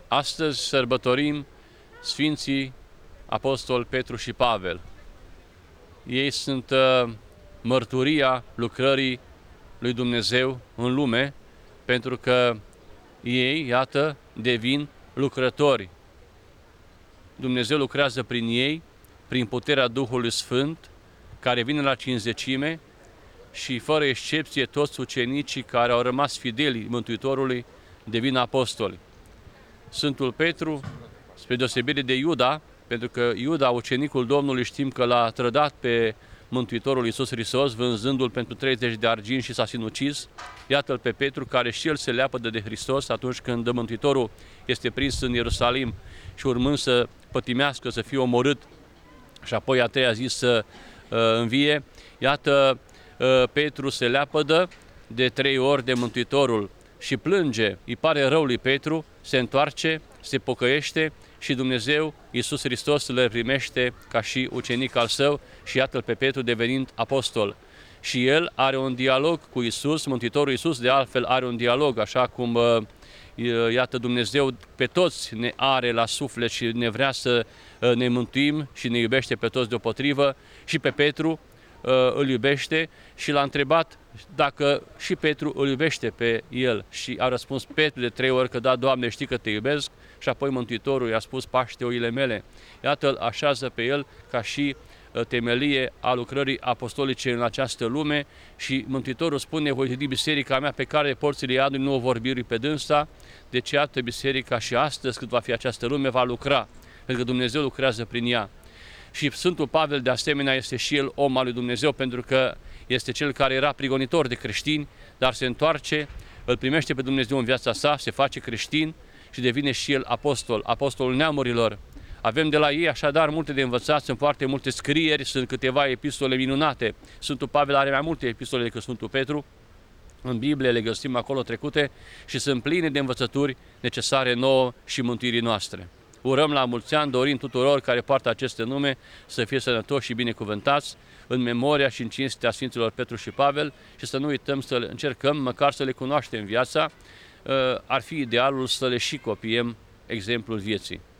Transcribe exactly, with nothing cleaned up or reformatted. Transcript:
Astăzi sărbătorim Sfinții Apostoli Petru și Pavel. Ei sunt uh, mărturia lucrării lui Dumnezeu în lume, pentru că ei, iată, devin lucrători. Dumnezeu lucrează prin ei, prin puterea Duhului Sfânt, care vine la cincizecime și, fără excepție, toți ucenicii care au rămas fideli Mântuitorului devin apostoli. Sfântul Petru, spre deosebire de Iuda, pentru că Iuda, ucenicul Domnului, știm că l-a trădat pe Mântuitorul Iisus Hristos, vânzându-l pentru treizeci de argini și s-a sinucis. Iată-l pe Petru, care și el se leapădă de Hristos atunci când Mântuitorul este prins în Ierusalim și, urmând să pătimească, să fie omorât și apoi a treia zi să uh, învie. Iată, uh, Petru se leapădă de trei ori de Mântuitorul și plânge, îi pare rău lui Petru, se întoarce, se pocăiește și Dumnezeu, Iisus Hristos, le primește ca și ucenic al său și iată-l pe Petru devenind apostol. Și el are un dialog cu Iisus, Mântuitorul Iisus de altfel are un dialog, așa cum iată Dumnezeu pe toți ne are la suflet și ne vrea să ne mântuim și ne iubește pe toți deopotrivă, și pe Petru îl iubește și l-a întrebat dacă și Petru îl iubește pe el și a răspuns Petru de trei ori că da, Doamne, știi că te iubesc, și apoi Mântuitorul i-a spus paște oile mele. Iată, îl așează pe el ca și temelie a lucrării apostolice în această lume și Mântuitorul spune: voi zidi biserica mea pe care porțile iadului nu o vor birui pe dânsa. Deci iată, biserica și astăzi, cât va fi această lume, va lucra, pentru că Dumnezeu lucrează prin ea. Și Sfântul Pavel, de asemenea, este și el om al lui Dumnezeu, pentru că este cel care era prigonitor de creștini, dar se întoarce, îl primește pe Dumnezeu în viața sa, se face creștin și devine și el apostol, apostolul neamurilor. Avem de la ei așadar multe de învățat, sunt foarte multe scrieri, sunt câteva epistole minunate. Sfântul Pavel are mai multe epistole decât Sfântul Petru, în Biblie le găsim acolo trecute și sunt pline de învățături necesare nouă și mântuirii noastre. Urăm la mulți ani, dorim tuturor care poartă aceste nume să fie sănătoși și binecuvântați în memoria și în cinstea Sfinților Petru și Pavel și să nu uităm să încercăm măcar să le cunoaștem viața. Ar fi idealul să le și copiem exemplul vieții.